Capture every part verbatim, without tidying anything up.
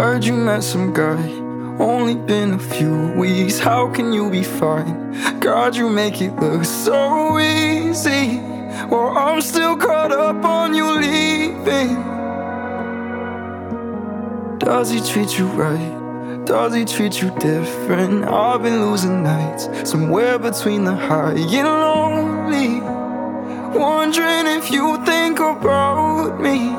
Heard you met some guy, only been a few weeks. How can you be fine? God, you make it look so easy. Well, I'm still caught up on you leaving. Does he treat you right? Does he treat you different? I've been losing nights somewhere between the high and lonely, wondering if you think about me.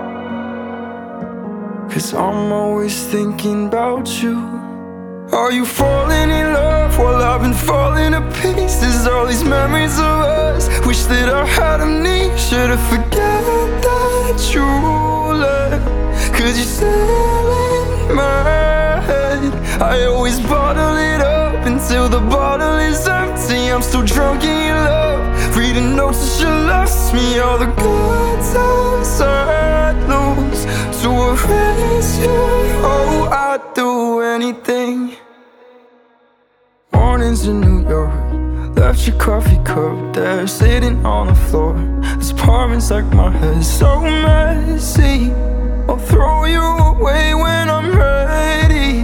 Cause I'm always thinking about you. Are you falling in love while I've been falling to pieces? All these memories of us, wish that I had amnesia to forget that you left. Cause you're still in my head. I always bottle it up until the bottle is empty. I'm still drunk in your love, reading notes that you lost me. All the good times I'd lose to erase you. Oh, I'd do anything. Mornings in New York, left your coffee cup there, sitting on the floor. This apartment's like my head's so messy. I'll throw you away when I'm ready,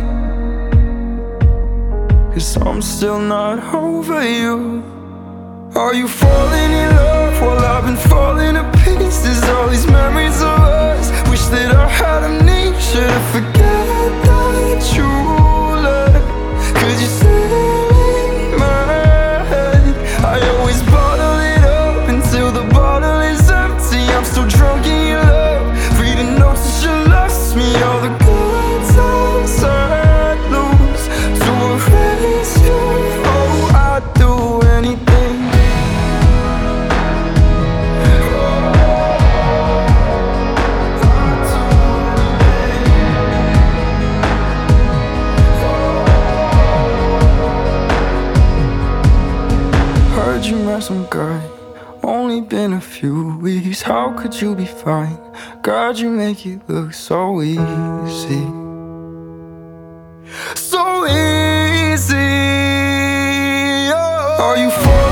cause I'm still not over you. Are you falling in love while I've been falling to pieces? All these memories of us, wish that I had amnesia to forget that you left. Cause you're still in my head. I always bottle it up until the bottle is empty. I'm still drunk in your love, reading notes that you lost me. All the good times I'd lose to erase you. Oh, I'd do anything. Heard you met some guy, only been a few weeks. How could you be fine? God, you make it look so easy. So easy. Oh. Are you falling?